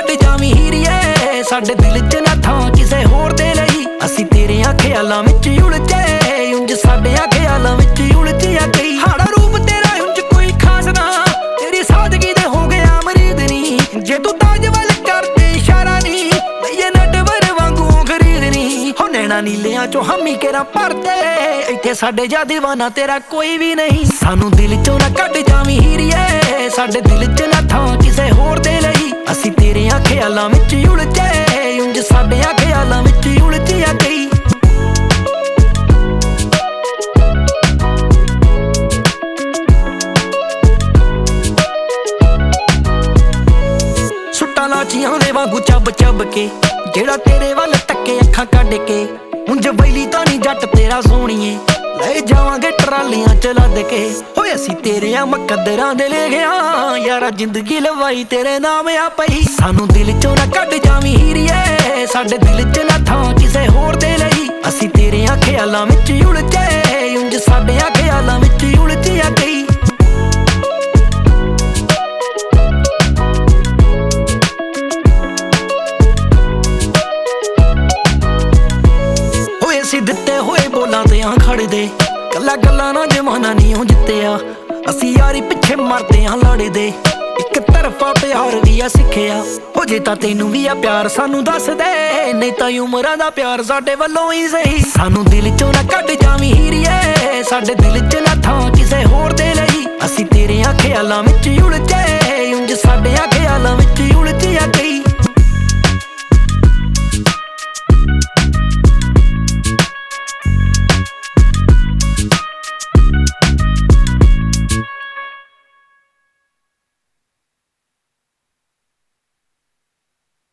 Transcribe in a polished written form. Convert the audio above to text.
ਕੱਢ ਜਾਵੀਂ ਹੀਰੀਏ, ਸਾਡੇ ਦਿਲ 'ਚ ਨਾ ਥਾਂ ਕਿਸੇ ਹੋਰ ਦੇ ਲਈ। ਅਸੀਂ ਤੇਰਿਆਂ ਖਿਆਲਾਂ ਵਿੱਚ ਉਲਝੇ, ਉਂਝ ਸਾਡਿਆਂ ਖਿਆਲਾਂ ਵਿੱਚ ਉਲਝਿਆ ਗਈ। ਹਾੜਾ ਰੂਪ ਤੇਰਾ ਉਂਝ ਕੋਈ ਖਾਸ ਨਾ, ਤੇਰੀ ਸਾਦਗੀ ਦੇ ਹੋ ਗਿਆ ਮਰੀਦ ਨੀ। ਜੇ ਤੂੰ ਤਾਜ ਵੱਲ ਕਰਦੇ ਇਸ਼ਾਰਾ ਨੀ, ਲਈਏ ਨਟਵਰ ਵਾਂਗੂ ਖਰੀਦ ਨੀ। ਹੋ ਨੈਣਾ ਨੀਲਿਆਂ ਚੋਂ ਹਮੀ ਕੇਰਾ ਭਰਦੇ, ਇੱਥੇ ਸਾਡੇ ਜਾ ਦੀਵਾਨਾ ਤੇਰਾ ਕੋਈ ਵੀ ਨਹੀਂ। ਸਾਨੂੰ ਦਿਲ ਚੋਂ ਨਾ ਕੱਢ ਜਾਵੀਂ ਹੀਰੀਏ, ਸਾਡੇ ਦਿਲ 'ਚ ਨਾ ਥਾਂ ਕਿਸੇ ਹੋਰ ਦੇ ਲਈ। ਅਸੀਂ ਤੇਰਿਆਂ ਖਿਆਲਾਂ ਵਿੱਚ ਉਲਝੇ, ਉਂਝ ਸਾਡਿਆਂ ਖਿਆਲਾਂ ਵਿੱਚ ਉਲਝਿਆ ਗਈ। ਸੁੱਟਾਂ ਲਾਚੀਆਂ ਦੇ ਵਾਂਗੂ ਚੱਬ ਚੱਬ ਕੇ, ਜਿਹੜਾ ਤੇਰੇ ਵੱਲ ਤੱਕੇ ਅੱਖਾਂ ਕੱਢ ਕੇ। ਉਂਝ ਬੈਲੀ ਤਾਂ ਨਹੀਂ ਜੱਟ ਤੇਰਾ ਸੋਹਣੀਏ, ਲੈ ਜਾਵਾਂਗੇ ਟਰਾਲੀਆਂ ਚ ਲੱਦ ਕੇ। ਹੋਏ ਅਸੀਂ ਤੇਰਿਆਂ ਮੁਕੱਦਰਾਂ ਦੇ ਲੈ ਗਿਆ, ਯਾਰਾ ਜ਼ਿੰਦਗੀ ਲਵਾਈ ਤੇਰੇ ਨਾਮ ਆ ਪਈ। ਸਾਨੂੰ ਦਿਲ ਚੋਂ ਨਾ ਕੱਢ ਜਾਵੀਂ ਹੀਰੀਏ, ਸਾਡੇ ਦਿਲ 'ਚ ਨਾ ਥਾਂ ਕਿਸੇ ਹੋਰ ਦੇ ਲਈ। ਅਸੀਂ ਤੇਰਿਆਂ ਖਿਆਲਾਂ ਵਿੱਚ ਉਲਝੇ, ਉਂਝ ਸਾਡਿਆਂ ਖਿਆਲਾਂ ਵਿੱਚ ਉਲਝਿਆ ਗਈ। ਹੋਏ ਅਸੀਂ ਦਿੱਤੇ ਹੋਏ ਬੋਲਾਂ ਤੇ ਆਂ ਖੜਦੇ, ਗੱਲਾਂ ਗੱਲਾਂ ਨਾ ਜਮਾਨਾ ਨਹੀਂ ਉਹ ਜਿੱਤਿਆ। ਅਸੀਂ ਯਾਰੀ ਪਿੱਛੇ ਮਰਦੇ ਆਂ ਲੜਦੇ, ਇੱਕ ਤਰਫਾ ਪਿਆਰ ਵੀ ਆ ਸਿੱਖਿਆ। ਹੋ ਜੇ ਤਾਂ ਤੈਨੂੰ ਵੀ ਆ ਪਿਆਰ ਸਾਨੂੰ ਦੱਸ ਦੇ, ਨਹੀਂ ਤਾਂ ਉਮਰਾਂ ਦਾ ਪਿਆਰ ਸਾਡੇ ਵੱਲੋਂ ਹੀ ਸਹੀ। ਸਾਨੂੰ ਦਿਲ ਚੋਂ ਨਾ ਕੱਢ ਜਾਵੀਂ ਹੀਰੀਏ, ਸਾਡੇ ਦਿਲ 'ਚ ਨਾ ਥਾਂ ਕਿਸੇ ਹੋਰ ਦੇ ਲਈ। ਅਸੀਂ ਤੇਰਿਆਂ ਖਿਆਲਾਂ ਵਿੱਚ ਉਲਝੇ, ਉਂਝ ਸਾਡਿਆਂ